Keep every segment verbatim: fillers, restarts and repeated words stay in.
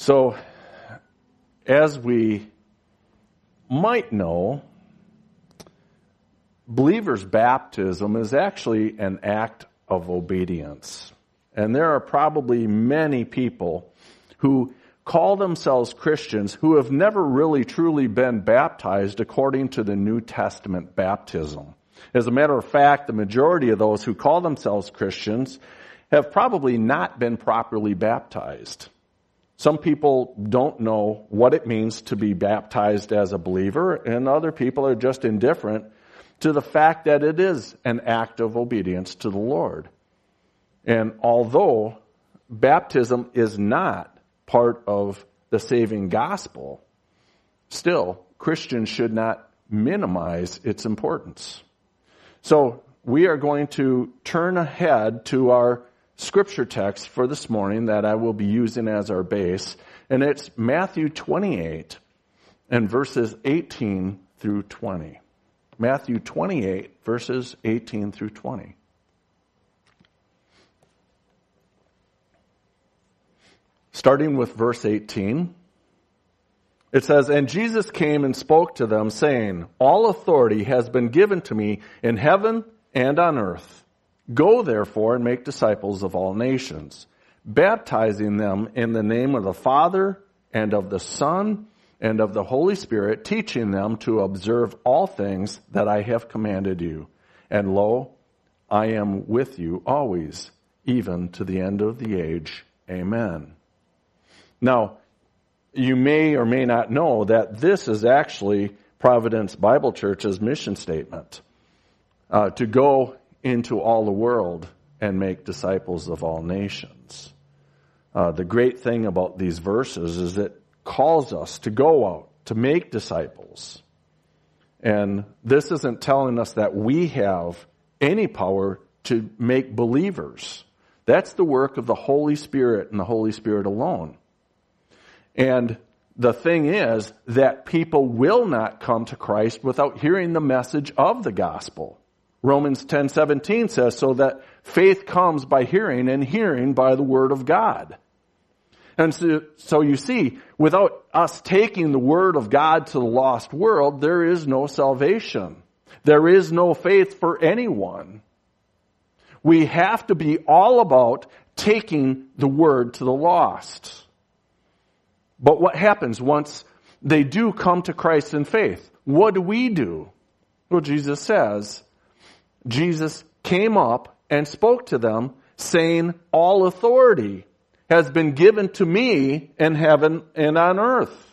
So, as we might know, believers' baptism is actually an act of obedience. And there are probably many people who call themselves Christians who have never really truly been baptized according to the New Testament baptism. As a matter of fact, the majority of those who call themselves Christians have probably not been properly baptized. Some people don't know what it means to be baptized as a believer, and other people are just indifferent to the fact that it is an act of obedience to the Lord. And although baptism is not part of the saving gospel, still, Christians should not minimize its importance. So, we are going to turn ahead to our scripture text for this morning that I will be using as our base, and it's Matthew twenty-eight and verses eighteen through twenty. Matthew twenty-eight, verses eighteen through twenty. Starting with verse eighteen, it says, "And Jesus came and spoke to them, saying, All authority has been given to me in heaven and on earth. Go, therefore, and make disciples of all nations, baptizing them in the name of the Father and of the Son and of the Holy Spirit, teaching them to observe all things that I have commanded you. And lo, I am with you always, even to the end of the age. Amen." Now, you may or may not know that this is actually Providence Bible Church's mission statement, uh, to go into all the world and make disciples of all nations. Uh, the great thing about these verses is it calls us to go out, to make disciples. And this isn't telling us that we have any power to make believers. That's the work of the Holy Spirit and the Holy Spirit alone. And the thing is that people will not come to Christ without hearing the message of the gospel. Romans ten seventeen says, so that faith comes by hearing, and hearing by the word of God. And so, so you see, without us taking the word of God to the lost world, there is no salvation. There is no faith for anyone. We have to be all about taking the word to the lost. But what happens once they do come to Christ in faith? What do we do? Well, Jesus says, Jesus came up and spoke to them, saying, all authority has been given to me in heaven and on earth.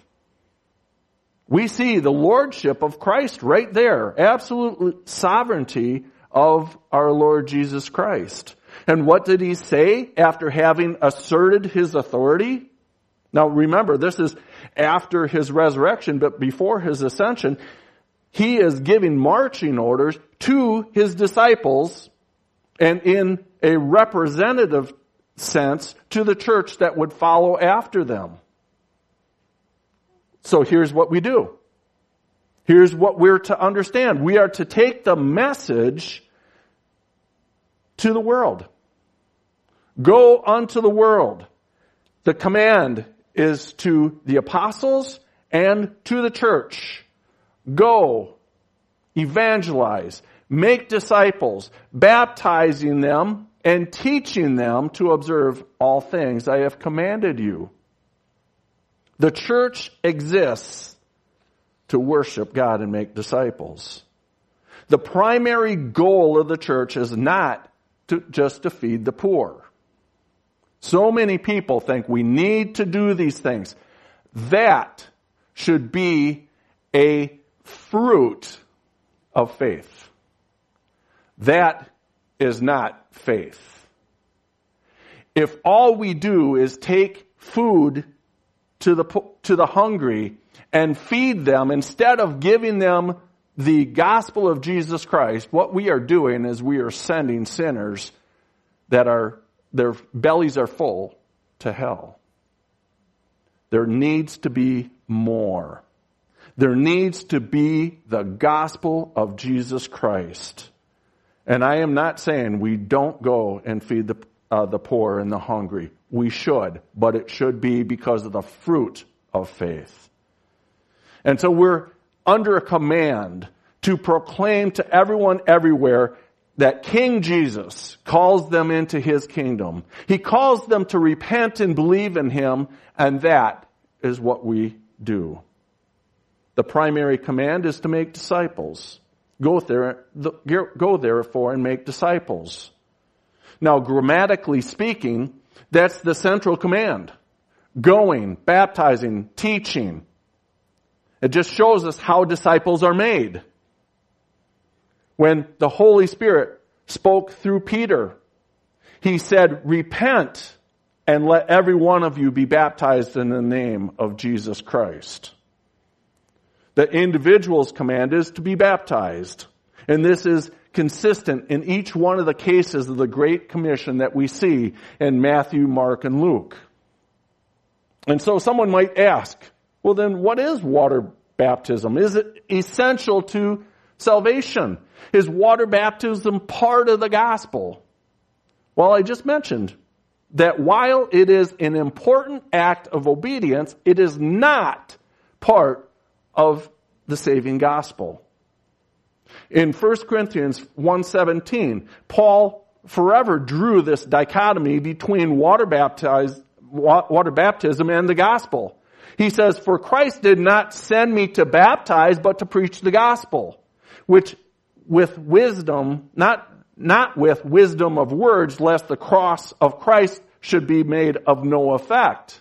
We see the lordship of Christ right there. Absolute sovereignty of our Lord Jesus Christ. And what did he say after having asserted his authority? Now remember, this is after his resurrection, but before his ascension, he is giving marching orders to his disciples, and in a representative sense to the church that would follow after them. So here's what we do. Here's what we're to understand. We are to take the message to the world. Go unto the world. The command is to the apostles and to the church. Go, evangelize, make disciples, baptizing them and teaching them to observe all things I have commanded you. The church exists to worship God and make disciples. The primary goal of the church is not to just to feed the poor. So many people think we need to do these things. That should be a fruit of faith. That is not faith. If all we do is take food to the to the hungry and feed them instead of giving them the gospel of Jesus Christ, what we are doing is we are sending sinners that are their bellies are full to hell. There needs to be more. There needs to be the gospel of Jesus Christ. And I am not saying we don't go and feed the uh, the poor and the hungry. We should, but it should be because of the fruit of faith. And so we're under a command to proclaim to everyone everywhere that King Jesus calls them into his kingdom. He calls them to repent and believe in him, and that is what we do. The primary command is to make disciples. Go there, go therefore and make disciples. Now, grammatically speaking, that's the central command. Going, baptizing, teaching. It just shows us how disciples are made. When the Holy Spirit spoke through Peter, he said, repent and let every one of you be baptized in the name of Jesus Christ. The individual's command is to be baptized. And this is consistent in each one of the cases of the Great Commission that we see in Matthew, Mark, and Luke. And so someone might ask, well then what is water baptism? Is it essential to salvation? Is water baptism part of the gospel? Well, I just mentioned that while it is an important act of obedience, it is not part of the saving gospel. In First Corinthians one seventeen, Paul forever drew this dichotomy between water baptized, water baptism and the gospel. He says, for Christ did not send me to baptize, but to preach the gospel, which with wisdom, not, not with wisdom of words, lest the cross of Christ should be made of no effect.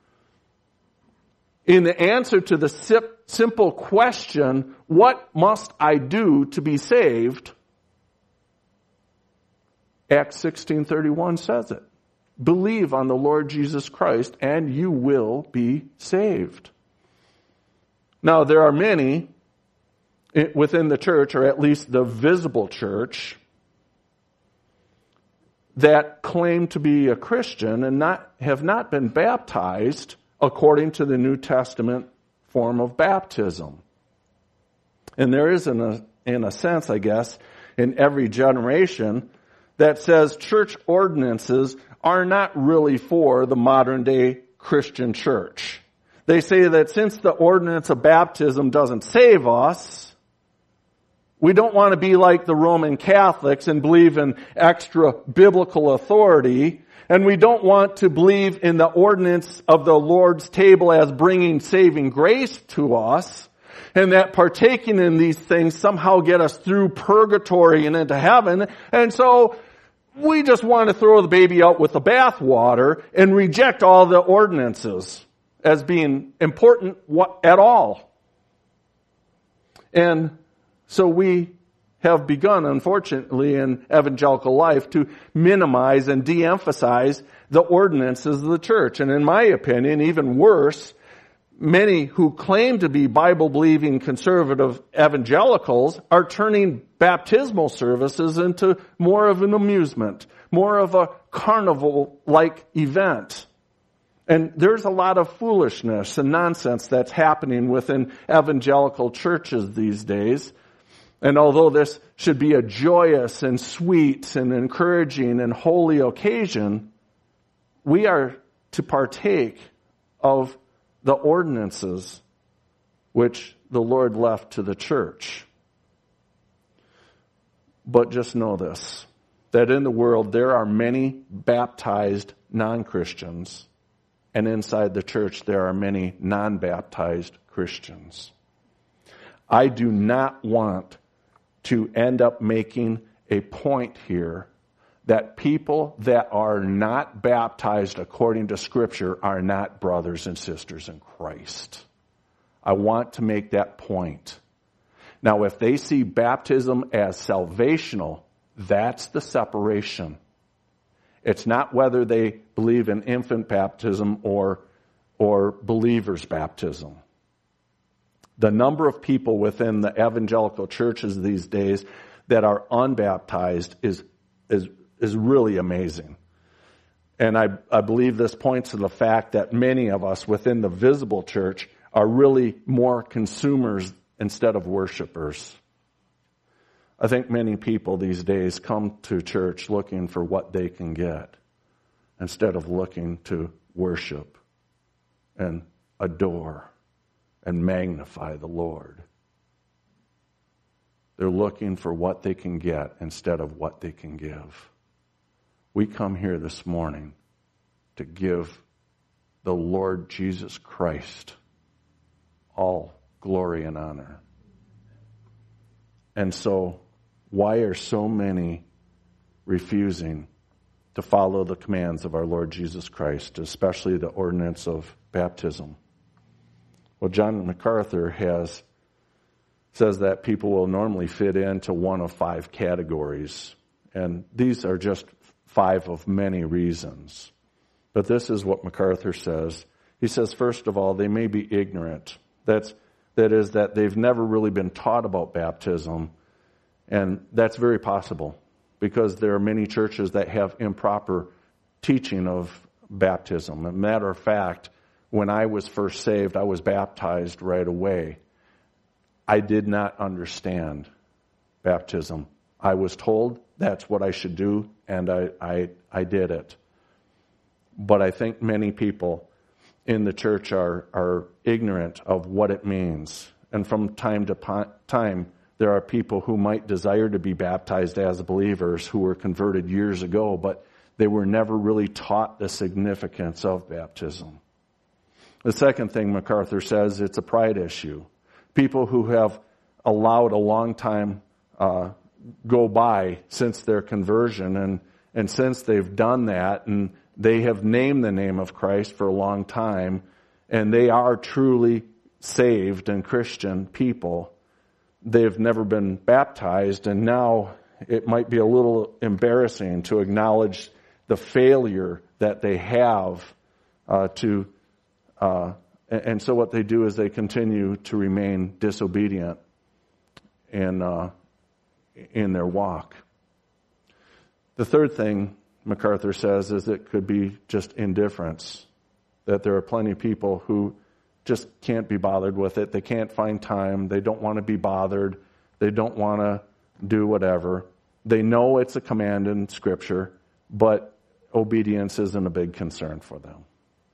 In the answer to the simple question, what must I do to be saved? Acts sixteen thirty-one says it. Believe on the Lord Jesus Christ and you will be saved. Now there are many within the church, or at least the visible church, that claim to be a Christian and not have not been baptized according to the New Testament form of baptism. And there is, in a, in a sense, I guess, in every generation that says church ordinances are not really for the modern day Christian church. They say that since the ordinance of baptism doesn't save us, we don't want to be like the Roman Catholics and believe in extra biblical authority. And we don't want to believe in the ordinance of the Lord's table as bringing saving grace to us, and that partaking in these things somehow get us through purgatory and into heaven. And so we just want to throw the baby out with the bathwater and reject all the ordinances as being important at all. And so we have begun, unfortunately, in evangelical life to minimize and de-emphasize the ordinances of the church. And in my opinion, even worse, many who claim to be Bible-believing conservative evangelicals are turning baptismal services into more of an amusement, more of a carnival-like event. And there's a lot of foolishness and nonsense that's happening within evangelical churches these days. And although this should be a joyous and sweet and encouraging and holy occasion, we are to partake of the ordinances which the Lord left to the church. But just know this, that in the world there are many baptized non-Christians, and inside the church there are many non-baptized Christians. I do not want to end up making a point here that people that are not baptized according to Scripture are not brothers and sisters in Christ. I want to make that point. Now, if they see baptism as salvational, that's the separation. It's not whether they believe in infant baptism or, or believer's baptism. The number of people within the evangelical churches these days that are unbaptized is, is, is really amazing. And I, I believe this points to the fact that many of us within the visible church are really more consumers instead of worshipers. I think many people these days come to church looking for what they can get. instead of looking to worship and adore and magnify the Lord. They're looking for what they can get instead of what they can give. We come here this morning to give the Lord Jesus Christ all glory and honor. And so, why are so many refusing to follow the commands of our Lord Jesus Christ, especially the ordinance of baptism? Well, John MacArthur has says that people will normally fit into one of five categories. And these are just five of many reasons. But this is what MacArthur says. He says, first of all, they may be ignorant. That's, that is, that they've never really been taught about baptism. And that's very possible, because there are many churches that have improper teaching of baptism. As a matter of fact, when I was first saved, I was baptized right away. I did not understand baptism. I was told that's what I should do, and I, I, I did it. But I think many people in the church are, are ignorant of what it means. And from time to po- time, there are people who might desire to be baptized as believers who were converted years ago, but they were never really taught the significance of baptism. The second thing MacArthur says, it's a pride issue. People who have allowed a long time uh, go by since their conversion, and, and since they've done that, and they have named the name of Christ for a long time, and they are truly saved and Christian people, they've never been baptized, and now it might be a little embarrassing to acknowledge the failure that they have uh, to uh, And so what they do is they continue to remain disobedient in, uh, in their walk. The third thing MacArthur says is it could be just indifference, that there are plenty of people who just can't be bothered with it. They can't find time. They don't want to be bothered. They don't want to do whatever. They know it's a command in Scripture, but obedience isn't a big concern for them.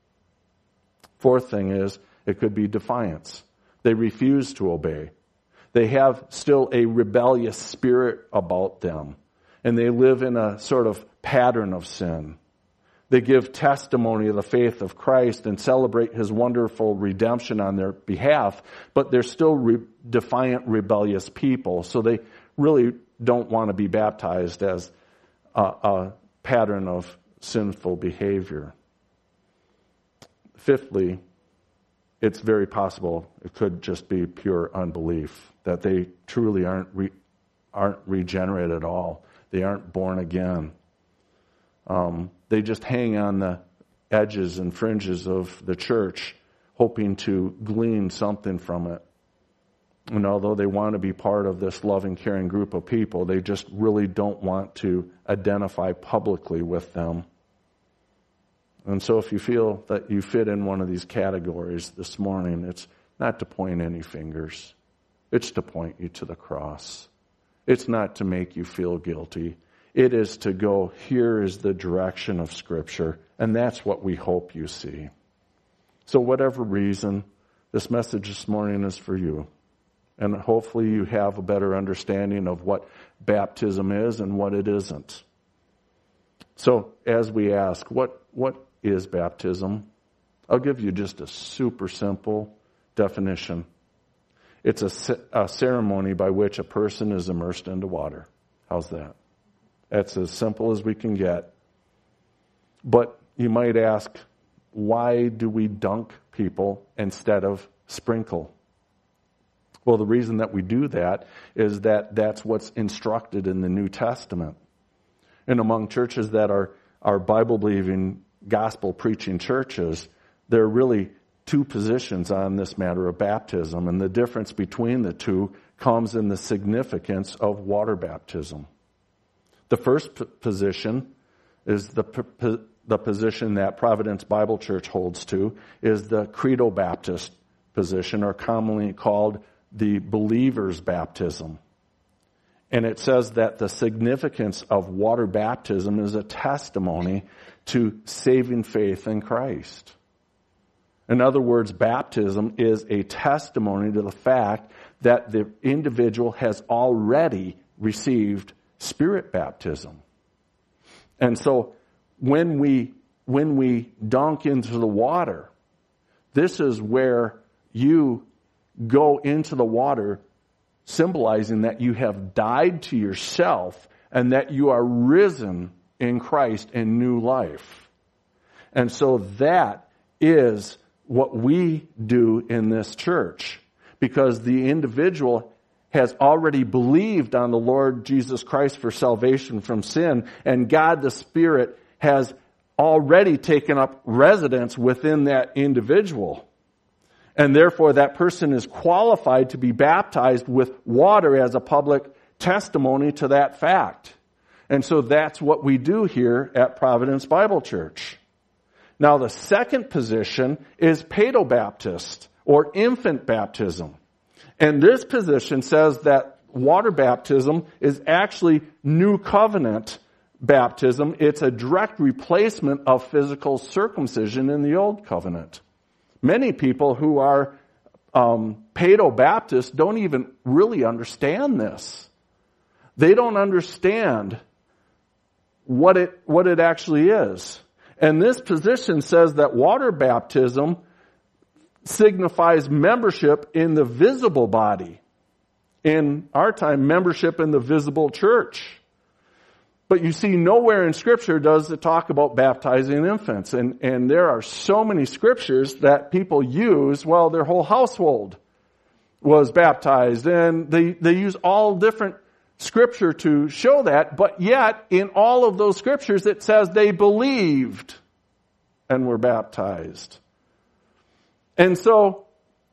Fourth thing is, it could be defiance. They refuse to obey. They have still a rebellious spirit about them, and they live in a sort of pattern of sin. They give testimony of the faith of Christ and celebrate His wonderful redemption on their behalf, but they're still re- defiant, rebellious people, so they really don't want to be baptized as a, a pattern of sinful behavior. Fifthly, it's very possible it could just be pure unbelief, that they truly aren't re, aren't regenerated at all. They aren't born again. Um, they just hang on the edges and fringes of the church, hoping to glean something from it. And although they want to be part of this loving, caring group of people, they just really don't want to identify publicly with them. And so if you feel that you fit in one of these categories this morning, it's not to point any fingers. It's to point you to the cross. It's not to make you feel guilty. It is to go, here is the direction of Scripture, and that's what we hope you see. So whatever reason, this message this morning is for you. And hopefully you have a better understanding of what baptism is and what it isn't. So as we ask, what what is baptism? I'll give you just a super simple definition. It's a, a ceremony by which a person is immersed into water. How's that? That's as simple as we can get. But you might ask, why do we dunk people instead of sprinkle? Well, the reason that we do that is that that's what's instructed in the New Testament. And among churches that are, are Bible-believing, gospel-preaching churches, there are really two positions on this matter of baptism, and the difference between the two comes in the significance of water baptism. The first p- position is the p- the position that Providence Bible Church holds to, is the Credo Baptist position, or commonly called the believer's baptism. And it says that the significance of water baptism is a testimony to saving faith in Christ. In other words, baptism is a testimony to the fact that the individual has already received Spirit baptism. And so when we when we dunk into the water, this is where you go into the water, symbolizing that you have died to yourself and that you are risen in Christ in new life. And so that is what we do in this church, because the individual has already believed on the Lord Jesus Christ for salvation from sin, and God the Spirit has already taken up residence within that individual. And therefore that person is qualified to be baptized with water as a public testimony to that fact. And so that's what we do here at Providence Bible Church. Now the second position is paedobaptist, or infant baptism. And this position says that water baptism is actually new covenant baptism. It's a direct replacement of physical circumcision in the old covenant. Many people who are um, paedobaptists don't even really understand this. They don't understand what it what it actually is. And this position says that water baptism signifies membership in the visible body. In our time, membership in the visible church. But you see, nowhere in Scripture does it talk about baptizing infants. And, and there are so many Scriptures that people use, well, their whole household was baptized. And they, they use all different Scripture to show that. But yet, in all of those Scriptures, it says they believed and were baptized. And so,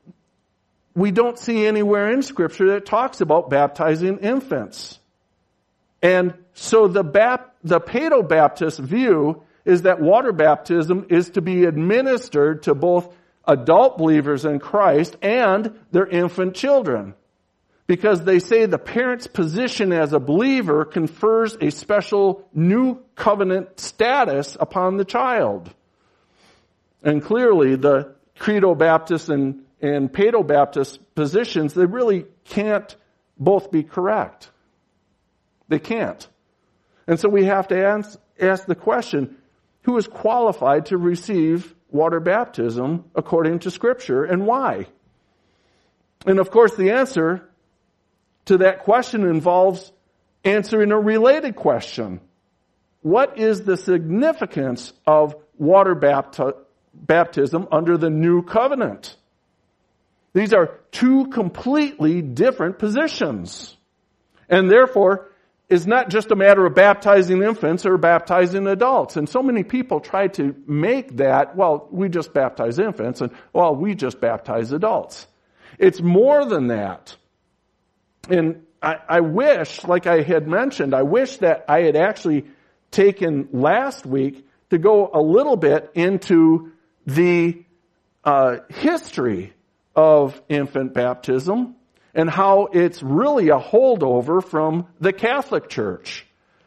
we don't see anywhere in Scripture that talks about baptizing infants. And so the bap- the paedobaptist view is that water baptism is to be administered to both adult believers in Christ and their infant children. Because they say the parent's position as a believer confers a special new covenant status upon the child. And clearly the Credo Baptist and, and Paedobaptist positions, they really can't both be correct. They can't. And so we have to ask, ask the question, who is qualified to receive water baptism according to Scripture, and why? And of course the answer to that question involves answering a related question. What is the significance of water bapti- baptism under the new covenant? These are two completely different positions. And therefore, it's not just a matter of baptizing infants or baptizing adults. And so many people try to make that, well, we just baptize infants, and, well, we just baptize adults. It's more than that. And I, I wish, like I had mentioned, I wish that I had actually taken last week to go a little bit into the uh, history of infant baptism and how it's really a holdover from the Catholic Church.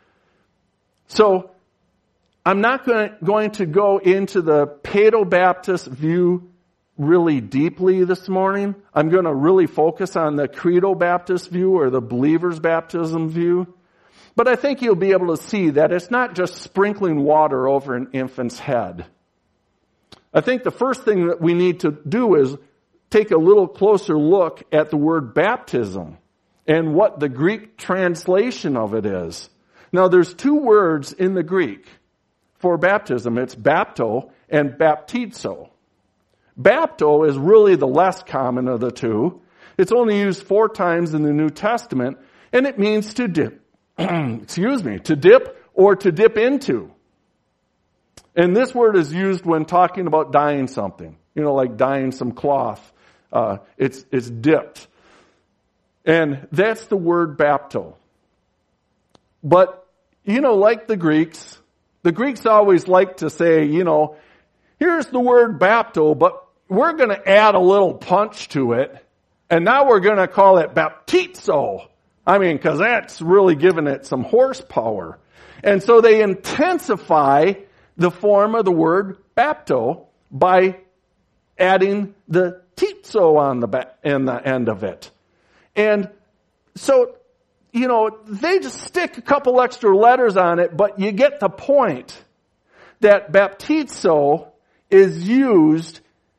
So I'm not going, going to go into the Paedobaptist view really deeply this morning. I'm going to really focus on the Credo Baptist view, or the believer's baptism view. But I think you'll be able to see that it's not just sprinkling water over an infant's head. I think the first thing that we need to do is take a little closer look at the word baptism and what the Greek translation of it is. Now, there's two words in the Greek for baptism. It's bapto and baptizo. Bapto is really the less common of the two. It's only used four times in the New Testament, and it means to dip. Excuse me, to dip or to dip into. And this word is used when talking about dyeing something. You know, like dyeing some cloth. Uh, it's, it's dipped. And that's the word bapto. But, you know, like the Greeks, the Greeks always like to say, you know, here's the word bapto, but we're going to add a little punch to it, and now we're going to call it baptizo, I mean, because that's really giving it some horsepower. And so they intensify the form of the word bapto by adding the tizo on the ba- in the end of it. And so, you know, they just stick a couple extra letters on it, but you get the point that baptizo is used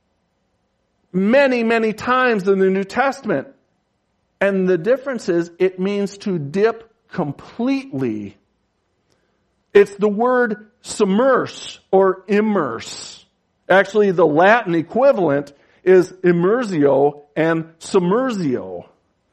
many, many times in the New Testament. And the difference is it means to dip completely. It's the word submerse or immerse. Actually, the Latin equivalent is immersio and submersio.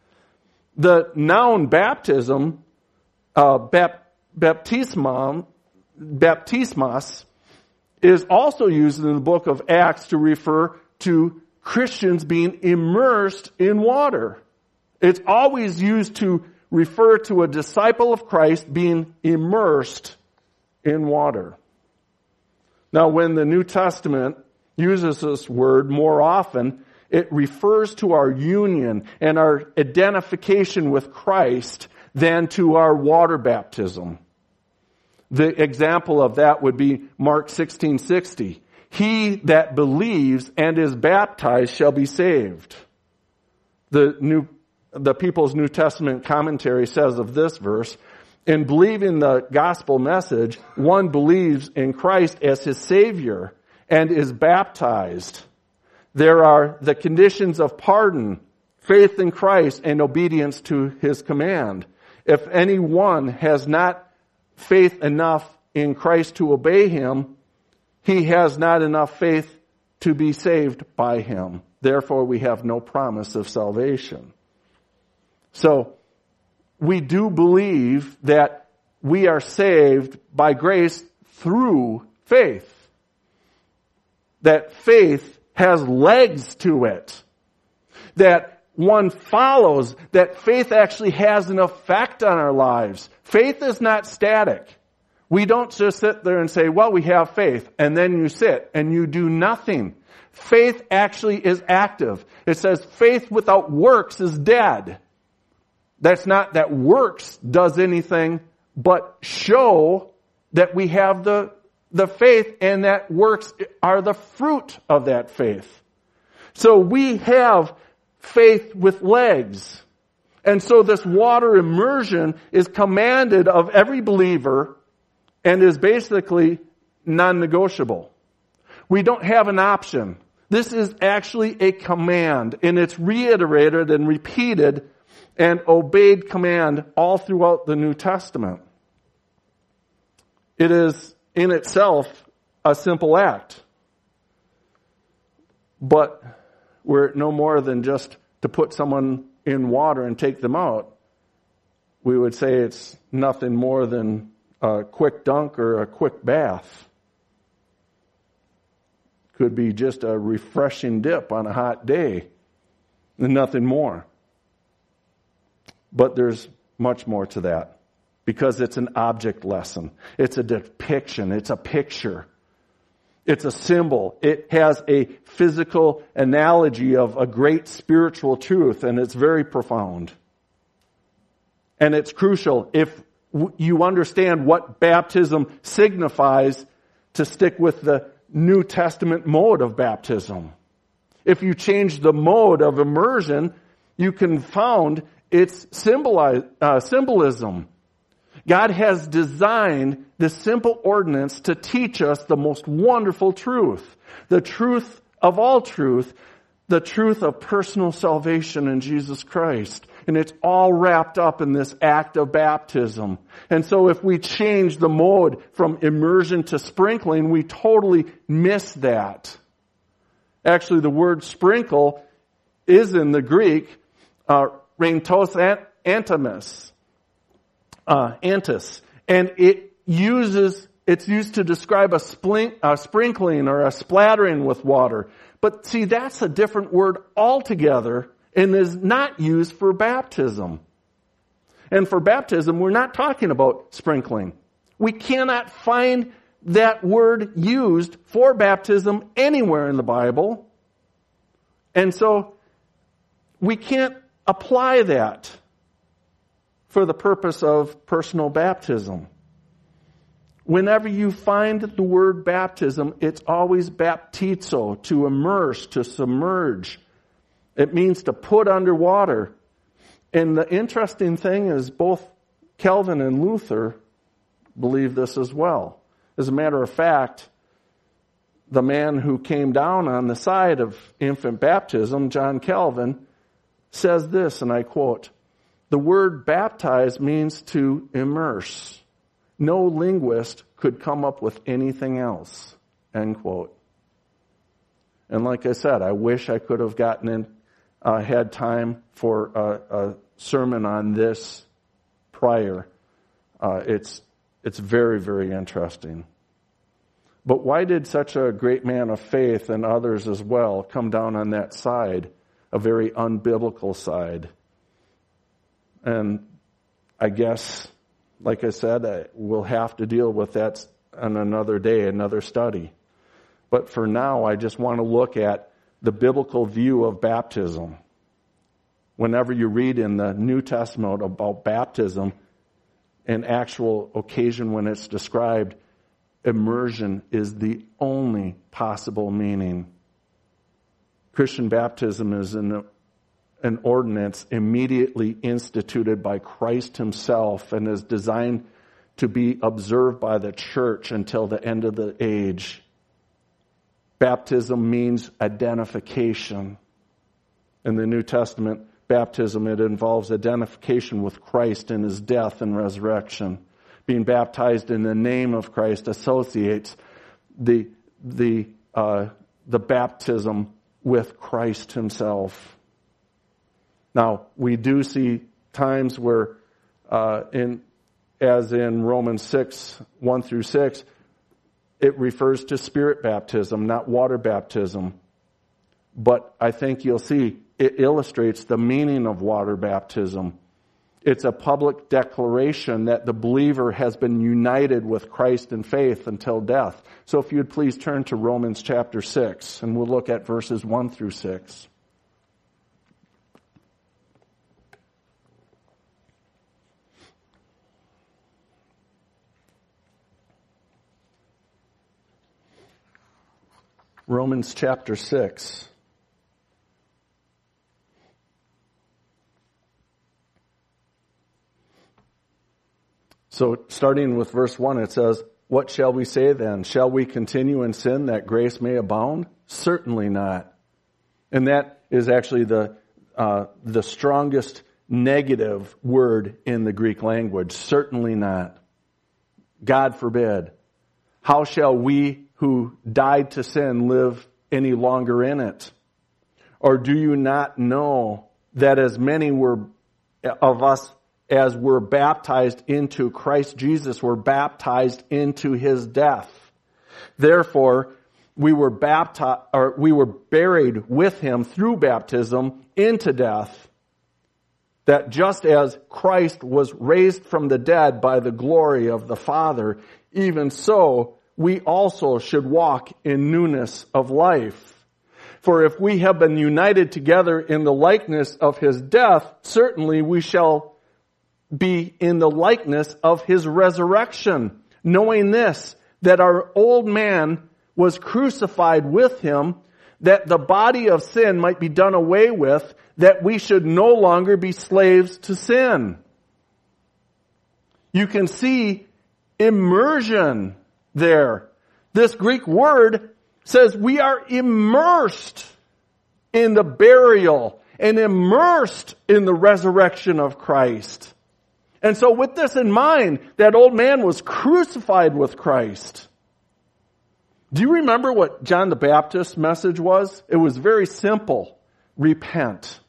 The noun baptism, uh, bap, baptismum, baptismas, is also used in the book of Acts to refer to Christians being immersed in water. It's always used to refer to a disciple of Christ being immersed in water. Now, when the New Testament uses this word more often, it refers to our union and our identification with Christ than to our water baptism. The example of that would be Mark sixteen sixty. He that believes and is baptized shall be saved. The new, the People's New Testament commentary says of this verse, in believing the gospel message, one believes in Christ as his Savior and is baptized. There are the conditions of pardon, faith in Christ, and obedience to his command. If anyone has not faith enough in Christ to obey him, he has not enough faith to be saved by him. Therefore, we have no promise of salvation. So, we do believe that we are saved by grace through faith. That faith has legs to it. That one follows, that faith actually has an effect on our lives. Faith is not static. We don't just sit there and say, well, we have faith, and then you sit and you do nothing. Faith actually is active. It says faith without works is dead. That's not that works does anything but show that we have the, the faith, and that works are the fruit of that faith. So we have faith with legs. And so this water immersion is commanded of every believer and is basically non-negotiable. We don't have an option. This is actually a command, and it's reiterated and repeated and obeyed command all throughout the New Testament. It is in itself a simple act, but we're no more than just to put someone in water and take them out. We would say it's nothing more than a quick dunk or a quick bath. Could be just a refreshing dip on a hot day and nothing more. But there's much more to that, because it's an object lesson. It's a depiction. It's a picture. It's a symbol. It has a physical analogy of a great spiritual truth, and it's very profound. And it's crucial if you understand what baptism signifies to stick with the New Testament mode of baptism. If you change the mode of immersion, you confound its symboli- uh, symbolism. God has designed this simple ordinance to teach us the most wonderful truth, the truth of all truth, the truth of personal salvation in Jesus Christ. And it's all wrapped up in this act of baptism. And so if we change the mode from immersion to sprinkling, we totally miss that. Actually, the word sprinkle is in the Greek, uh, rentos antimus, uh, antis, and it uses, it's used to describe a, splink, a sprinkling or a splattering with water. But see, that's a different word altogether and is not used for baptism. And for baptism, we're not talking about sprinkling. We cannot find that word used for baptism anywhere in the Bible. And so we can't apply that. for the purpose of personal baptism. Whenever you find the word baptism, it's always baptizo, to immerse, to submerge. It means to put under water. And the interesting thing is both Calvin and Luther believe this as well. As a matter of fact, the man who came down on the side of infant baptism, John Calvin, says this, and I quote, "The word baptize means to immerse. No linguist could come up with anything else," end quote. And like I said, I wish I could have gotten in, uh, had time for a, a sermon on this prior. Uh, it's it's very, very interesting. But why did such a great man of faith and others as well come down on that side, a very unbiblical side? And I guess, like I said, I, we'll have to deal with that on another day, another study. But for now, I just want to look at the biblical view of baptism. Whenever you read in the New Testament about baptism, an actual occasion when it's described, immersion is the only possible meaning. Christian baptism is an, an ordinance immediately instituted by Christ himself and is designed to be observed by the church until the end of the age. Baptism means identification. In the New Testament, baptism, it involves identification with Christ in his death and resurrection. Being baptized in the name of Christ associates the the uh, the baptism with Christ himself. Now, we do see times where, uh, in as in Romans six, one through six, it refers to spirit baptism, not water baptism. But I think you'll see it illustrates the meaning of water baptism. It's a public declaration that the believer has been united with Christ in faith until death. So if you'd please turn to Romans chapter six, and we'll look at verses one through six. Romans chapter six. So starting with verse one, it says, "What shall we say then? Shall we continue in sin that grace may abound? Certainly not." And that is actually the uh, the strongest negative word in the Greek language. Certainly not. God forbid. How shall we who died to sin live any longer in it? Or do you not know that as many were of us as were baptized into Christ Jesus were baptized into his death? Therefore, we were baptized, or we were buried with him through baptism into death, that just as Christ was raised from the dead by the glory of the Father, even so we also should walk in newness of life. For if we have been united together in the likeness of his death, certainly we shall be in the likeness of his resurrection, knowing this, that our old man was crucified with him, that the body of sin might be done away with, that we should no longer be slaves to sin. You can see immersion there. This Greek word says we are immersed in the burial and immersed in the resurrection of Christ. And so with this in mind, that old man was crucified with Christ. Do you remember what John the Baptist's message was? It was very simple. Repent.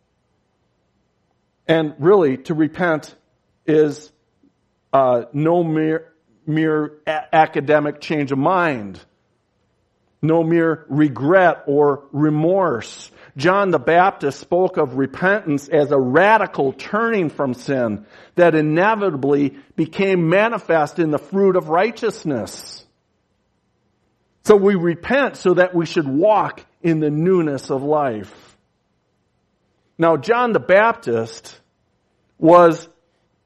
And really, to repent is uh, no mere, mere a- academic change of mind. No mere regret or remorse. John the Baptist spoke of repentance as a radical turning from sin that inevitably became manifest in the fruit of righteousness. So we repent so that we should walk in the newness of life. Now, John the Baptist was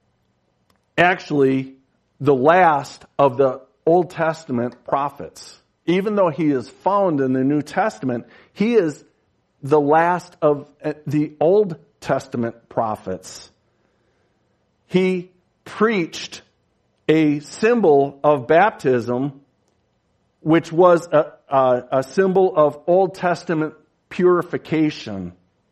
actually the last of the Old Testament prophets. Even though he is found in the New Testament, he is the last of the Old Testament prophets. He preached a symbol of baptism, which was a, a, a symbol of Old Testament purification.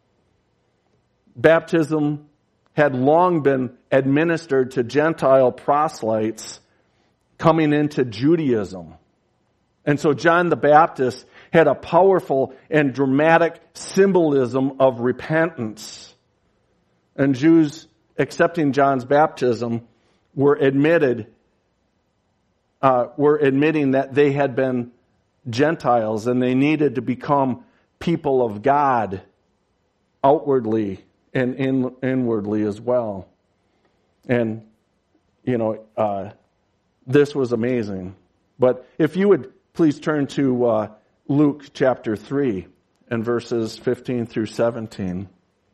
Baptism had long been administered to Gentile proselytes coming into Judaism. And so John the Baptist had a powerful and dramatic symbolism of repentance. And Jews accepting John's baptism were admitted, uh, were admitting that they had been Gentiles and they needed to become people of God outwardly and in, inwardly as well. And, you know, uh, this was amazing. But if you would please turn to uh, Luke chapter three and verses fifteen through seventeen.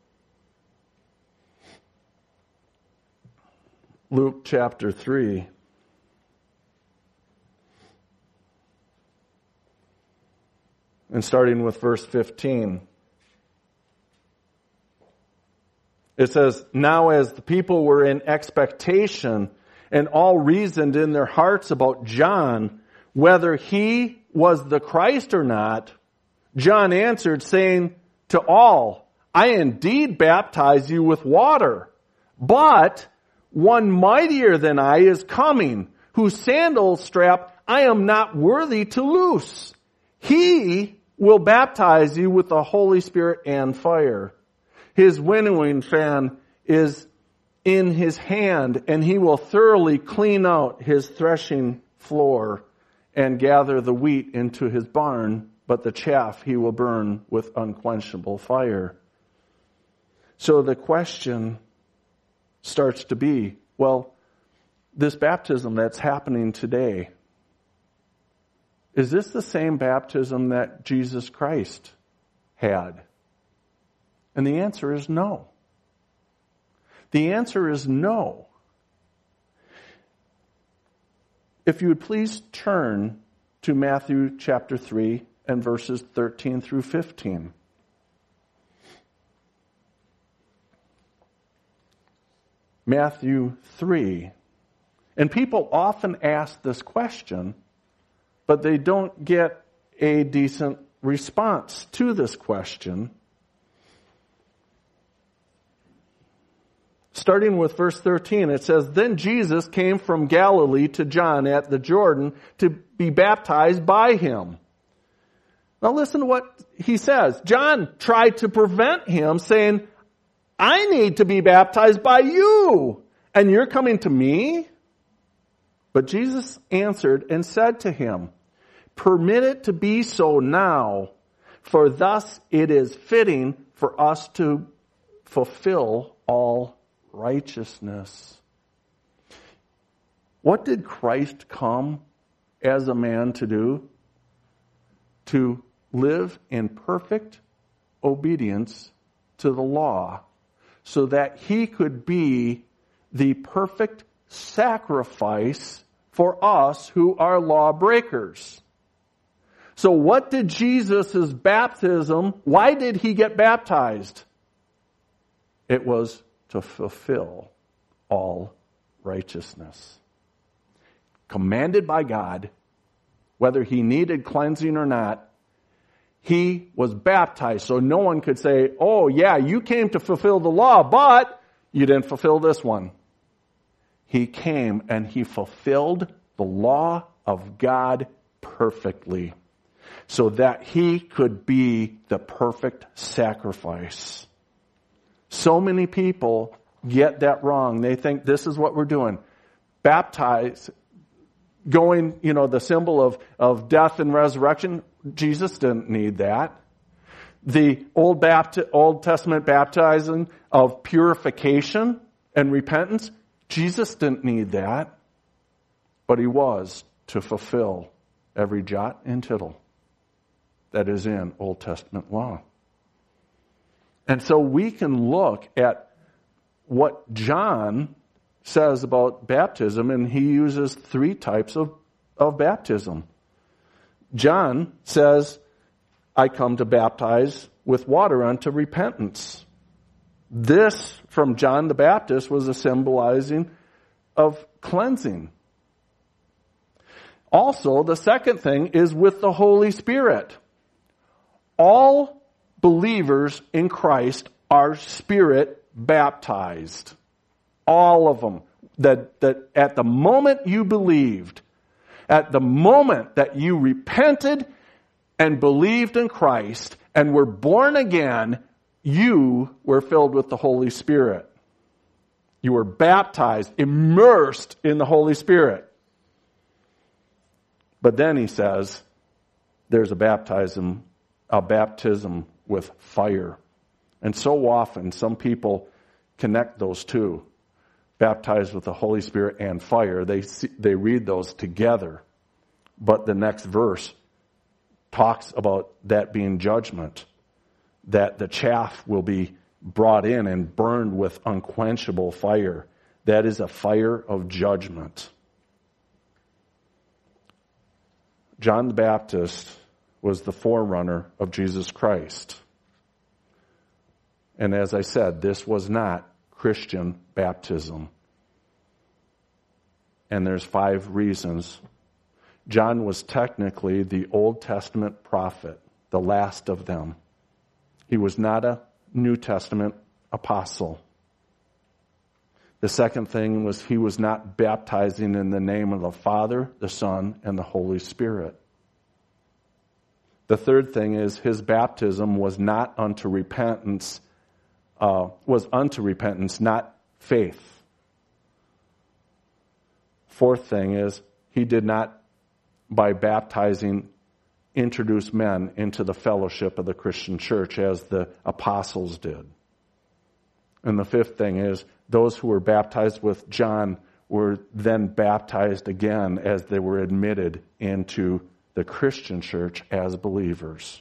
Luke chapter three. And starting with verse fifteen. It says, "Now as the people were in expectation and all reasoned in their hearts about John, whether he was the Christ or not, John answered, saying to all, I indeed baptize you with water, but one mightier than I is coming, whose sandal strap I am not worthy to loose. He will baptize you with the Holy Spirit and fire. His winnowing fan is in his hand, and he will thoroughly clean out his threshing floor and gather the wheat into his barn, but the chaff he will burn with unquenchable fire." So the question starts to be, well, this baptism that's happening today, is this the same baptism that Jesus Christ had? And the answer is no. The answer is no. If you would please turn to Matthew chapter three and verses thirteen through fifteen. Matthew three. And people often ask this question, but they don't get a decent response to this question. Starting with verse thirteen, it says, "Then Jesus came from Galilee to John at the Jordan to be baptized by him." Now listen to what he says. John tried to prevent him, saying, "I need to be baptized by you, and you're coming to me?" But Jesus answered and said to him, "Permit it to be so now, for thus it is fitting for us to fulfill all righteousness." What did Christ come as a man to do? To live in perfect obedience to the law, so that he could be the perfect sacrifice for us who are lawbreakers. So what did Jesus' baptism, why did he get baptized? It was to fulfill all righteousness. Commanded by God, whether he needed cleansing or not, he was baptized. So no one could say, "Oh yeah, you came to fulfill the law, but you didn't fulfill this one." He came and he fulfilled the law of God perfectly, so that he could be the perfect sacrifice. So many people get that wrong. They think this is what we're doing. Baptize, going, you know, the symbol of, of death and resurrection. Jesus didn't need that. The Old, Bapti- Old Testament baptizing of purification and repentance, Jesus didn't need that. But he was to fulfill every jot and tittle that is in Old Testament law. And so we can look at what John says about baptism, and he uses three types of, of baptism. John says, I come to baptize with water unto repentance. This, from John the Baptist, was a symbolizing of cleansing. Also, the second thing is with the Holy Spirit. All believers in Christ are Spirit baptized. All of them. That, that at the moment you believed, at the moment that you repented and believed in Christ and were born again, you were filled with the Holy Spirit. You were baptized, immersed in the Holy Spirit. But then he says, there's a baptism, a baptism with fire. And so often, some people connect those two. Baptized with the Holy Spirit and fire. They see, they read those together. But the next verse talks about that being judgment. That the chaff will be brought in and burned with unquenchable fire. That is a fire of judgment. John the Baptist was the forerunner of Jesus Christ. And as I said, this was not Christian baptism. And there's five reasons. John was technically the Old Testament prophet, the last of them. He was not a New Testament apostle. The second thing was he was not baptizing in the name of the Father, the Son, and the Holy Spirit. The third thing is his baptism was not unto repentance, uh, was unto repentance, not faith. Fourth thing is he did not, by baptizing, introduce men into the fellowship of the Christian church as the apostles did. And the fifth thing is those who were baptized with John were then baptized again as they were admitted into the Christian church as believers.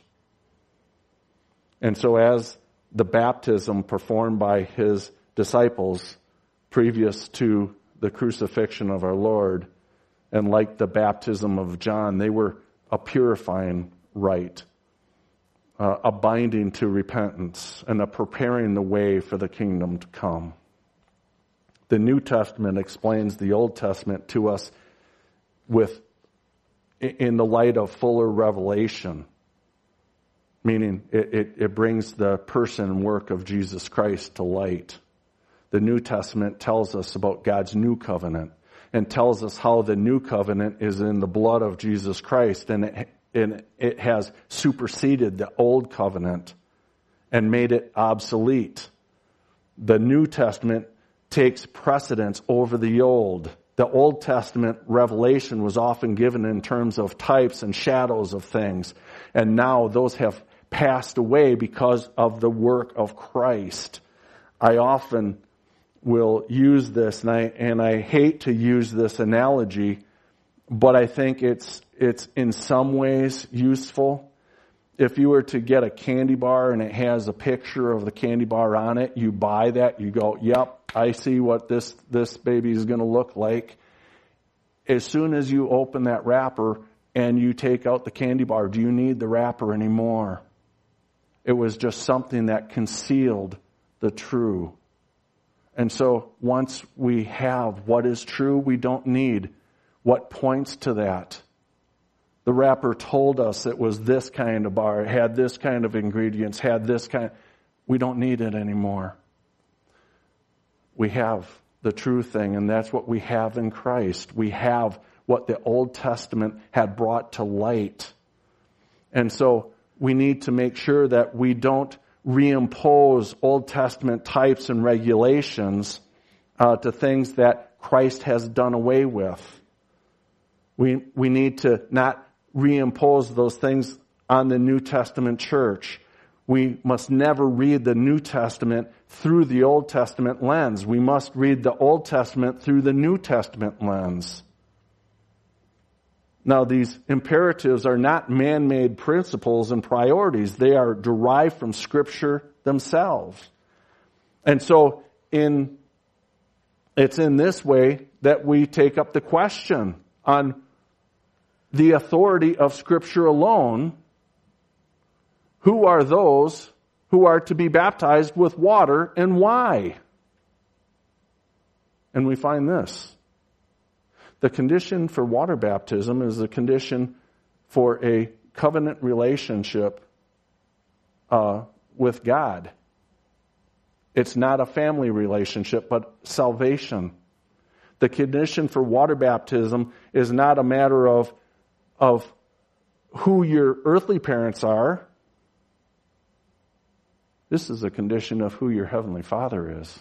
And so as the baptism performed by his disciples previous to the crucifixion of our Lord, and like the baptism of John, they were a purifying rite, uh, a binding to repentance, and a preparing the way for the kingdom to come. The New Testament explains the Old Testament to us with, in the light of fuller revelation, meaning it, it, it brings the person and work of Jesus Christ to light. The New Testament tells us about God's new covenant and tells us how the new covenant is in the blood of Jesus Christ, and it, and it has superseded the old covenant and made it obsolete. The New Testament takes precedence over the old. The Old Testament revelation was often given in terms of types and shadows of things, and now those have passed away because of the work of Christ. I often will use this, and I, and I hate to use this analogy, but I think it's it's in some ways useful. If you were to get a candy bar and it has a picture of the candy bar on it, you buy that, you go, yep, I see what this, this baby is going to look like. As soon as you open that wrapper and you take out the candy bar, do you need the wrapper anymore? It was just something that concealed the true. And so once we have what is true, we don't need what points to that. The wrapper told us it was this kind of bar, it had this kind of ingredients, had this kind. We don't need it anymore. We have the true thing, and that's what we have in Christ. We have what the Old Testament had brought to light. And so we need to make sure that we don't reimpose Old Testament types and regulations uh, to things that Christ has done away with. We we need to not reimpose those things on the New Testament church. We must never read the New Testament through the Old Testament lens. We must read the Old Testament through the New Testament lens. Now, these imperatives are not man-made principles and priorities. They are derived from Scripture themselves. And so, in It's in this way that we take up the question on the authority of Scripture alone. Who are those who are to be baptized with water, and why? And we find this. The condition for water baptism is the condition for a covenant relationship uh, with God. It's not a family relationship, but salvation. The condition for water baptism is not a matter of, of who your earthly parents are. This is a condition of who your heavenly Father is.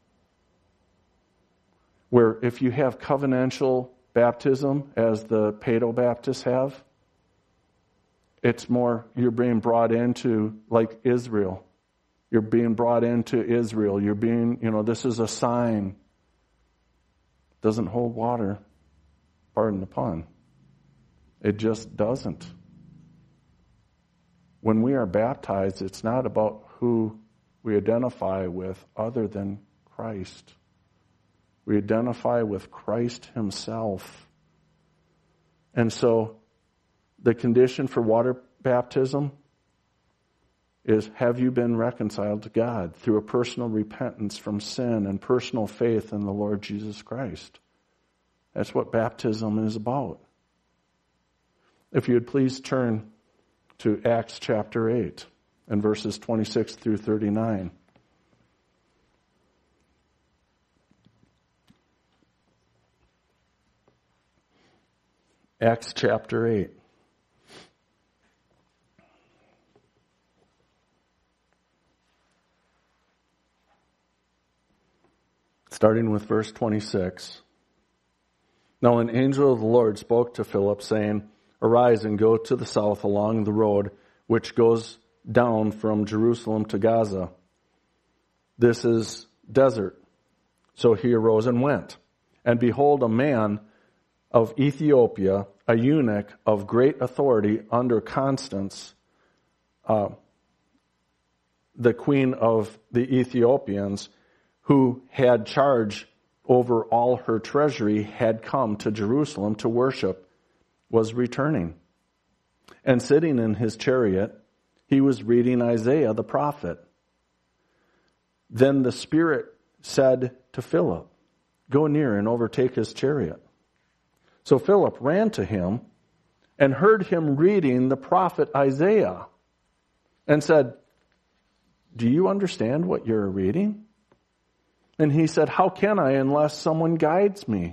Where if you have covenantal baptism, as the Paedo Baptists have, it's more, you're being brought into, like Israel. You're being brought into Israel. You're being, you know, this is a sign. Doesn't hold water. Pardon the pun. It just doesn't. When we are baptized, it's not about who we identify with other than Christ. We identify with Christ himself. And so, the condition for water baptism is, have you been reconciled to God through a personal repentance from sin and personal faith in the Lord Jesus Christ? That's what baptism is about. If you would please turn to Acts chapter eight and verses twenty-six through thirty-nine. Acts chapter eight. Starting with verse twenty-six. Now an angel of the Lord spoke to Philip, saying, Arise and go to the south along the road which goes down from Jerusalem to Gaza. This is desert. So he arose and went. And behold, a man of Ethiopia, a eunuch of great authority under Constance, uh, the queen of the Ethiopians, who had charge over all her treasury, had come to Jerusalem to worship, was returning. And sitting in his chariot, he was reading Isaiah the prophet. Then the Spirit said to Philip, Go near and overtake his chariot. So Philip ran to him and heard him reading the prophet Isaiah and said, Do you understand what you're reading? And he said, How can I unless someone guides me?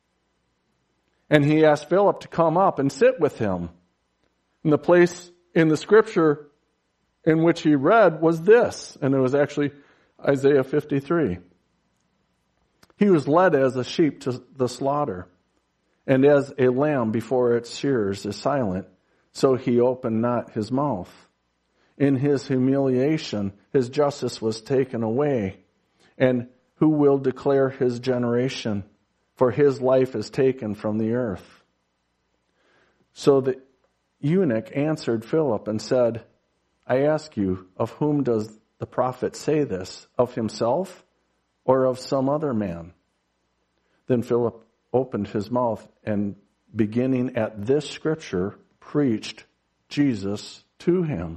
And he asked Philip to come up and sit with him. And the place in the scripture in which he read was this, and it was actually Isaiah fifty-three. He was led as a sheep to the slaughter, and as a lamb before its shearers is silent, so he opened not his mouth. In his humiliation, his justice was taken away. And who will declare his generation? For his life is taken from the earth. So the eunuch answered Philip and said, I ask you, of whom does the prophet say this? Of himself or of some other man? Then Philip opened his mouth and, beginning at this scripture, preached Jesus to him.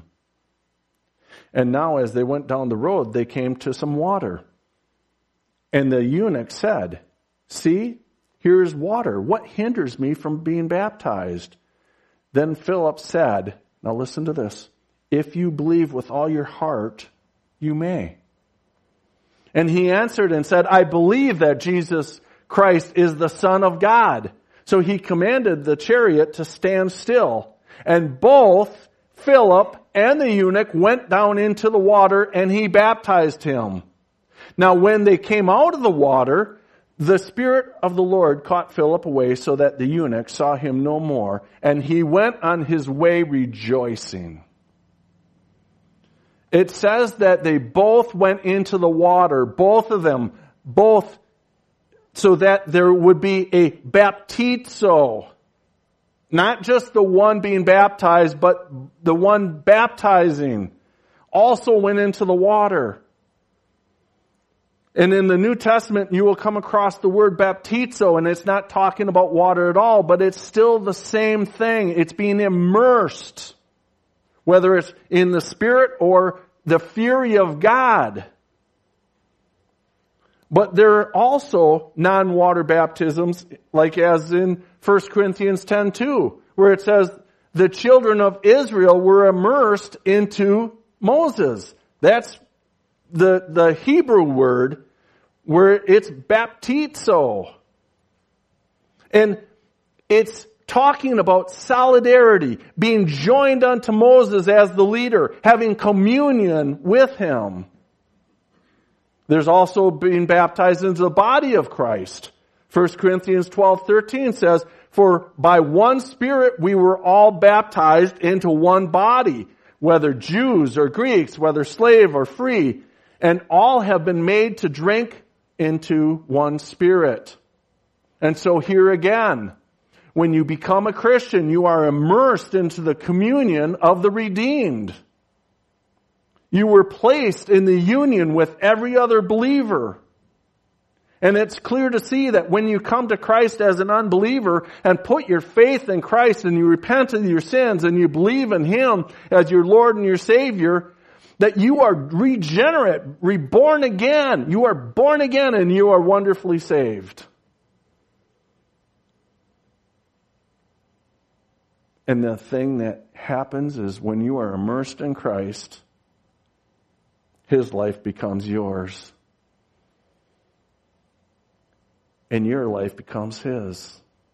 And now as they went down the road, they came to some water. And the eunuch said, See, here is water. What hinders me from being baptized? Then Philip said, now listen to this, if you believe with all your heart, you may. And he answered and said, I believe that Jesus Christ is the Son of God. So he commanded the chariot to stand still. And both Philip and the eunuch went down into the water, and he baptized him. Now when they came out of the water, the Spirit of the Lord caught Philip away, so that the eunuch saw him no more, and he went on his way rejoicing. It says that they both went into the water, both of them, both, so that there would be a baptizo. Not just the one being baptized, but the one baptizing also went into the water. And in the New Testament, you will come across the word baptizo, and it's not talking about water at all, but it's still the same thing. It's being immersed, whether it's in the Spirit or the fury of God. But there are also non-water baptisms, like as in First Corinthians ten two, where it says the children of Israel were immersed into Moses. That's the, the Hebrew word where it's baptizo. And it's talking about solidarity, being joined unto Moses as the leader, having communion with him. There's also being baptized into the body of Christ. First Corinthians twelve thirteen says, for by one Spirit we were all baptized into one body, whether Jews or Greeks, whether slave or free, and all have been made to drink into one Spirit. And so here again, when you become a Christian, you are immersed into the communion of the redeemed. You were placed in the union with every other believer. And it's clear to see that when you come to Christ as an unbeliever and put your faith in Christ and you repent of your sins and you believe in Him as your Lord and your Savior, that you are regenerate, reborn again. You are born again and you are wonderfully saved. And the thing that happens is when you are immersed in Christ, His life becomes yours. And your life becomes His.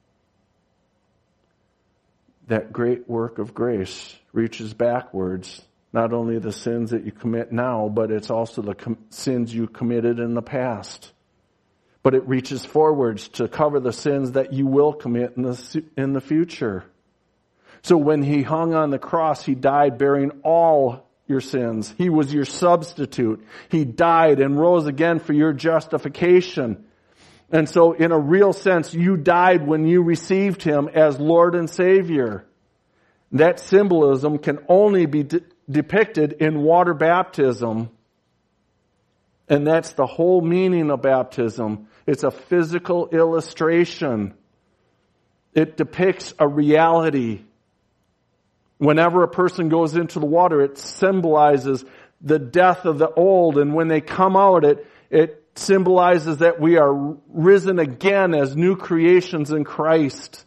That great work of grace reaches backwards, not only the sins that you commit now, but it's also the com- sins you committed in the past. But it reaches forwards to cover the sins that you will commit in the, in the future. So when He hung on the cross, He died bearing all your sins. He was your substitute. He died and rose again for your justification. And so in a real sense, you died when you received Him as Lord and Savior. That symbolism can only be de- depicted in water baptism. And that's the whole meaning of baptism. It's a physical illustration. It depicts a reality. Whenever a person goes into the water, it symbolizes the death of the old. And when they come out, it, it symbolizes that we are risen again as new creations in Christ.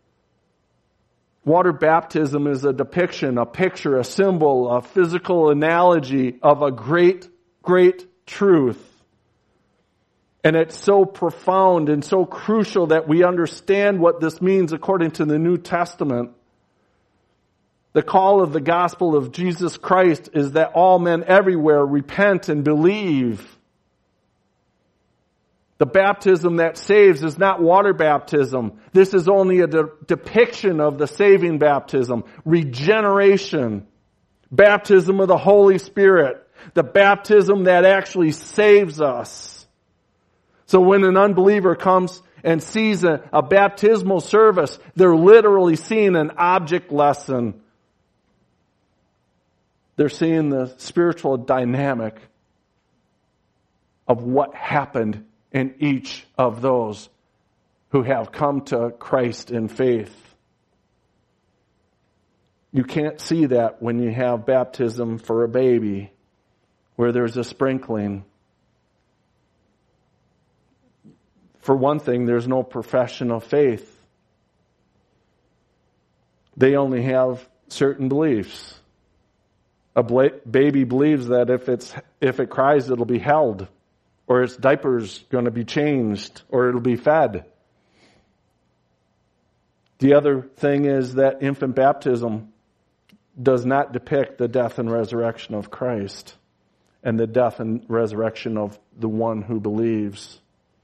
Water baptism is a depiction, a picture, a symbol, a physical analogy of a great, great truth. And it's so profound and so crucial that we understand what this means according to the New Testament. The call of the gospel of Jesus Christ is that all men everywhere repent and believe. The baptism that saves is not water baptism. This is only a de- depiction of the saving baptism. Regeneration. Baptism of the Holy Spirit. The baptism that actually saves us. So when an unbeliever comes and sees a, a baptismal service, they're literally seeing an object lesson. They're seeing the spiritual dynamic of what happened in each of those who have come to Christ in faith. You can't see that when you have baptism for a baby, where there's a sprinkling. For one thing, there's no profession of faith. They only have certain beliefs. A bla- baby believes that if it's if it cries, it'll be held, or its diaper's going to be changed, or it'll be fed. The other thing is that infant baptism does not depict the death and resurrection of Christ and the death and resurrection of the one who believes.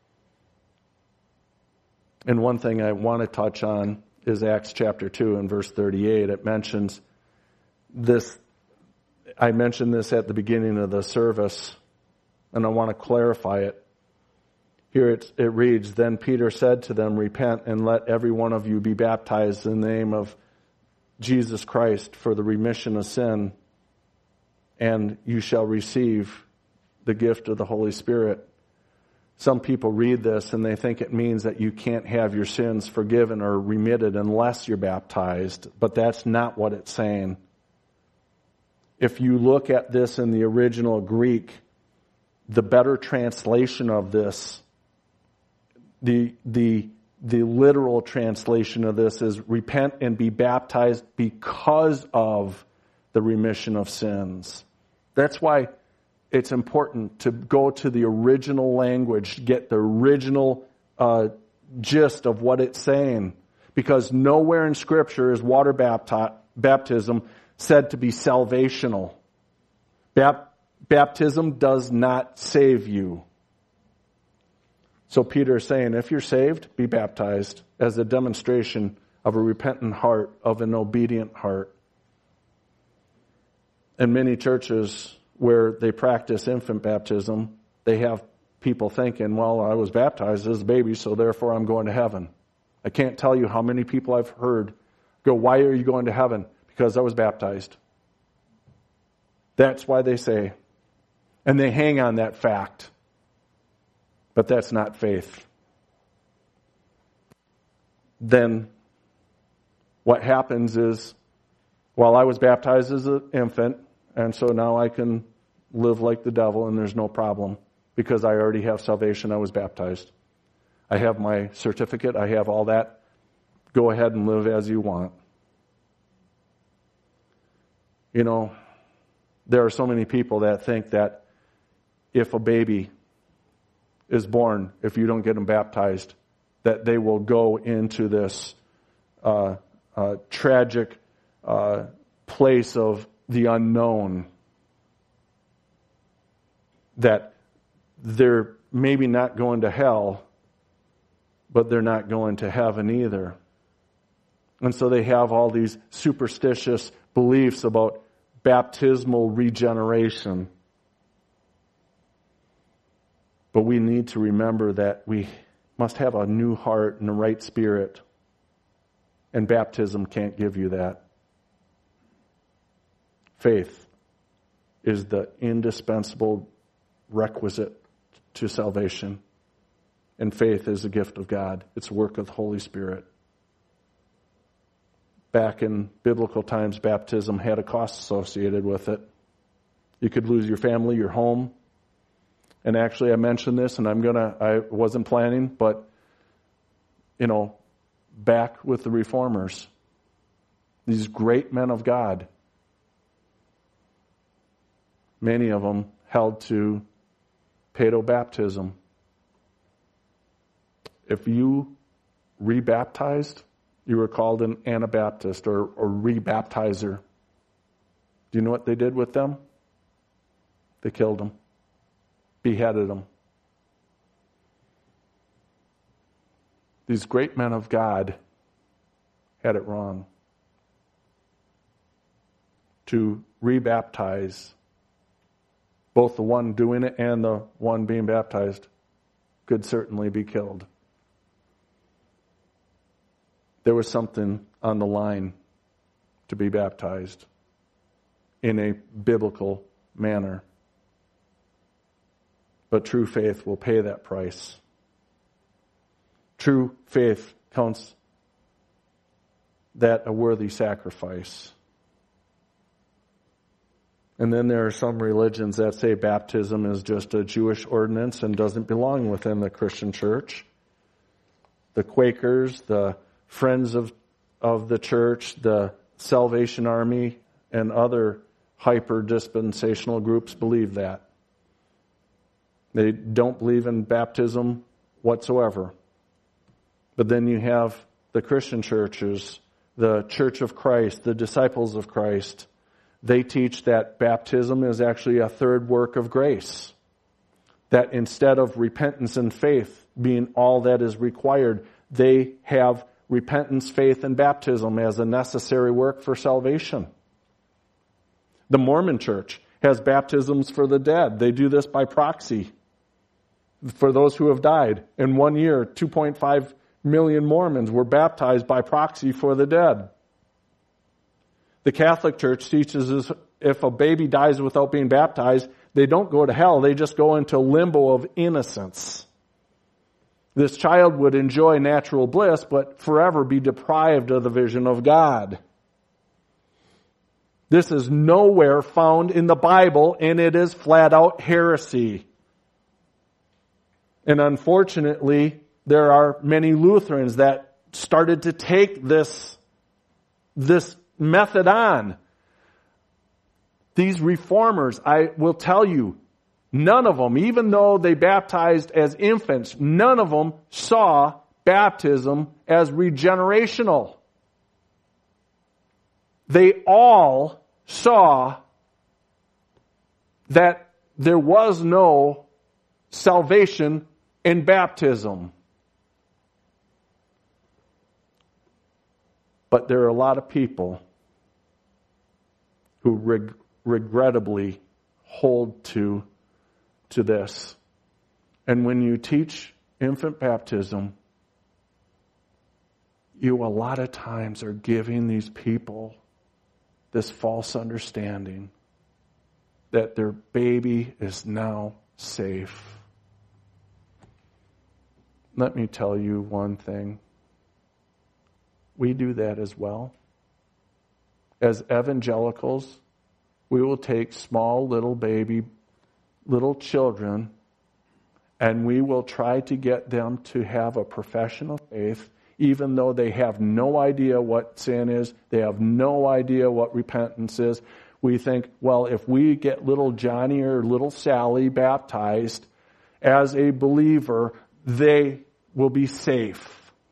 And one thing I want to touch on is Acts chapter two and verse thirty-eight. It mentions this. I mentioned this at the beginning of the service, and I want to clarify it. Here it, it reads, "Then Peter said to them, repent and let every one of you be baptized in the name of Jesus Christ for the remission of sin, and you shall receive the gift of the Holy Spirit." Some people read this and they think it means that you can't have your sins forgiven or remitted unless you're baptized, but that's not what it's saying. If you look at this in the original Greek, the better translation of this, the the the literal translation of this is repent and be baptized because of the remission of sins. That's why it's important to go to the original language, get the original uh, gist of what it's saying. Because nowhere in Scripture is water bapti- baptism said to be salvational. Bap- baptism does not save you. So Peter is saying, if you're saved, be baptized as a demonstration of a repentant heart, of an obedient heart. In many churches where they practice infant baptism, they have people thinking, well, I was baptized as a baby, so therefore I'm going to heaven. I can't tell you how many people I've heard go, why are you going to heaven? Because I was baptized. That's why they say. And they hang on that fact. But that's not faith. Then what happens is, well, I was baptized as an infant, and so now I can live like the devil and there's no problem because I already have salvation. I was baptized. I have my certificate. I have all that. Go ahead and live as you want. You know, there are so many people that think that if a baby is born, if you don't get them baptized, that they will go into this uh, uh, tragic uh, place of the unknown, that they're maybe not going to hell, but they're not going to heaven either. And so they have all these superstitious beliefs about baptismal regeneration. But we need to remember that we must have a new heart and a right spirit. And baptism can't give you that. Faith is the indispensable requisite to salvation. And faith is a gift of God. It's a work of the Holy Spirit. Back in biblical times, baptism had a cost associated with it. You could lose your family, your home. And actually, I mentioned this, and I'm gonna, I wasn't planning, but, you know, back with the reformers, these great men of God, many of them held to paedobaptism. If you rebaptized, you were called an Anabaptist or, or rebaptizer. Do you know what they did with them? They killed them, beheaded them. These great men of God had it wrong. To rebaptize, both the one doing it and the one being baptized could certainly be killed. There was something on the line to be baptized in a biblical manner. But true faith will pay that price. True faith counts that a worthy sacrifice. And then there are some religions that say baptism is just a Jewish ordinance and doesn't belong within the Christian church. The Quakers, the Friends of, of the Church, the Salvation Army, and other hyper-dispensational groups believe that. They don't believe in baptism whatsoever. But then you have the Christian churches, the Church of Christ, the Disciples of Christ. They teach that baptism is actually a third work of grace. That instead of repentance and faith being all that is required, they have repentance, faith, and baptism as a necessary work for salvation. The Mormon Church has baptisms for the dead. They do this by proxy for those who have died. In one year, two point five million Mormons were baptized by proxy for the dead. The Catholic Church teaches us if a baby dies without being baptized, they don't go to hell, they just go into limbo of innocence. This child would enjoy natural bliss, but forever be deprived of the vision of God. This is nowhere found in the Bible, and it is flat out heresy. And unfortunately, there are many Lutherans that started to take this, this method on. These reformers, I will tell you, none of them, even though they baptized as infants, none of them saw baptism as regenerational. They all saw that there was no salvation in baptism. But there are a lot of people who reg- regrettably hold to, to this. And when you teach infant baptism, you a lot of times are giving these people this false understanding that their baby is now safe. Let me tell you one thing. We do that as well. As evangelicals, we will take small little baby, little children, and we will try to get them to have a profession of faith, even though they have no idea what sin is, they have no idea what repentance is. We think, well, if we get little Johnny or little Sally baptized as a believer, they will be safe.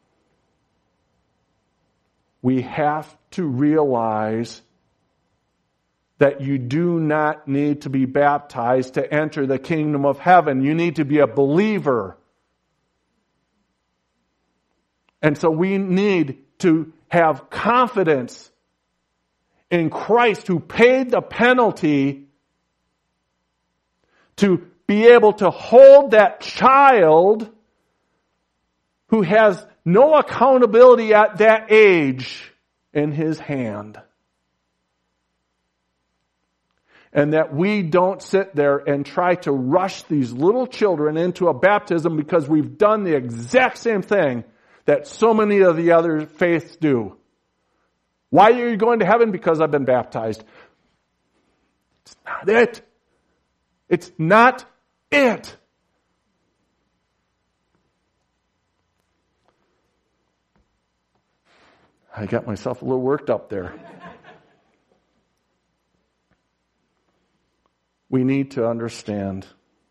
We have to realize that you do not need to be baptized to enter the kingdom of heaven. You need to be a believer. And so we need to have confidence in Christ who paid the penalty to be able to hold that child who has no accountability at that age in his hand. And that we don't sit there and try to rush these little children into a baptism because we've done the exact same thing that so many of the other faiths do. Why are you going to heaven? Because I've been baptized. It's not it. It's not it. I got myself a little worked up there. We need to understand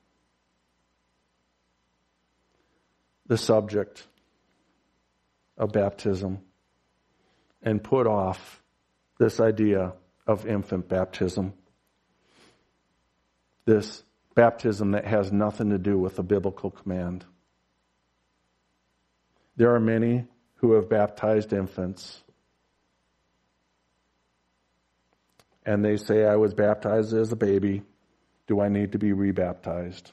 the subject of baptism and put off this idea of infant baptism. This baptism that has nothing to do with the biblical command. There are many who have baptized infants, and they say, I was baptized as a baby. Do I need to be rebaptized?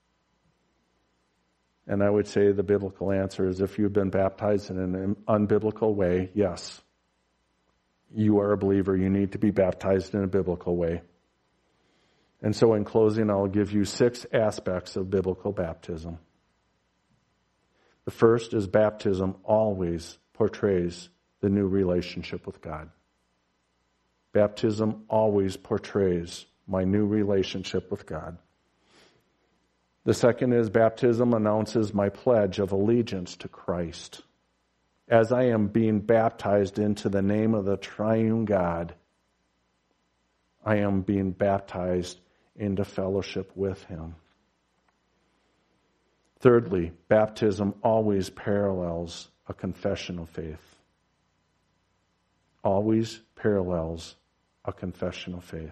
And I would say the biblical answer is if you've been baptized in an unbiblical way, yes. You are a believer. You need to be baptized in a biblical way. And so in closing, I'll give you six aspects of biblical baptism. The first is baptism always portrays the new relationship with God. Baptism always portrays my new relationship with God. The second is baptism announces my pledge of allegiance to Christ. As I am being baptized into the name of the triune God, I am being baptized into fellowship with Him. Thirdly, baptism always parallels a confession of faith. Always parallels a confession of faith.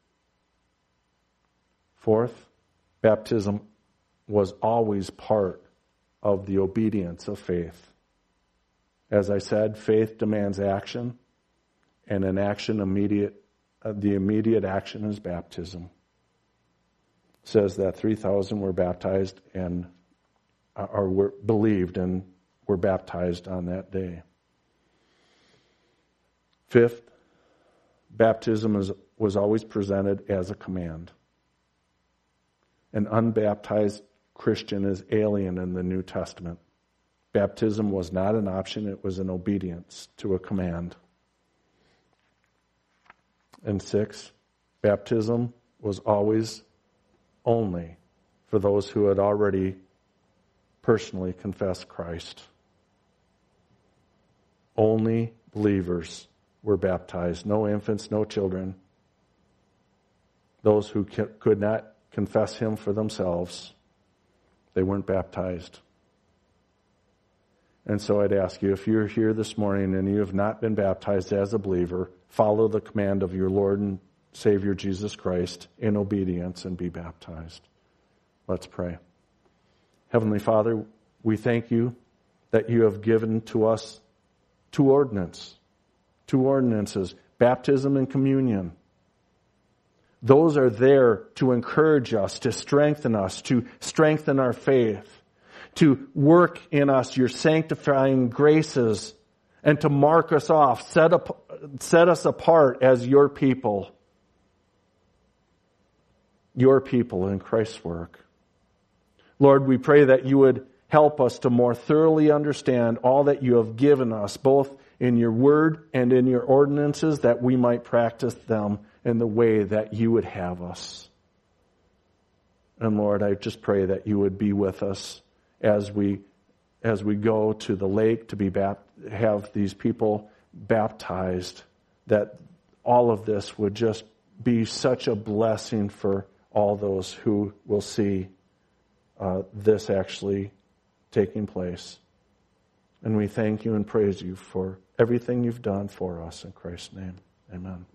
Fourth, baptism was always part of the obedience of faith. As I said, faith demands action, and an action immediate, uh, the immediate action is baptism. It says that three thousand were baptized and uh, or were believed and were baptized on that day. Fifth, baptism is, was always presented as a command. An unbaptized Christian is alien in the New Testament. Baptism was not an option, it was an obedience to a command. And six, baptism was always only for those who had already personally confessed Christ. Only believers were baptized. No infants, no children. Those who could not confess Him for themselves, they weren't baptized. And so I'd ask you, if you're here this morning and you have not been baptized as a believer, follow the command of your Lord and Savior Jesus Christ in obedience and be baptized. Let's pray. Heavenly Father, we thank you that you have given to us two ordinances, two ordinances, baptism and communion. Those are there to encourage us, to strengthen us, to strengthen our faith, to work in us your sanctifying graces, and to mark us off, set up, set us apart as your people, your people in Christ's work. Lord, we pray that you would help us to more thoroughly understand all that you have given us, both in your word and in your ordinances, that we might practice them in the way that you would have us. And Lord, I just pray that you would be with us as we as we go to the lake to be bapt- have these people baptized, that all of this would just be such a blessing for all those who will see uh, this actually taking place. And we thank you and praise you for everything you've done for us in Christ's name. Amen.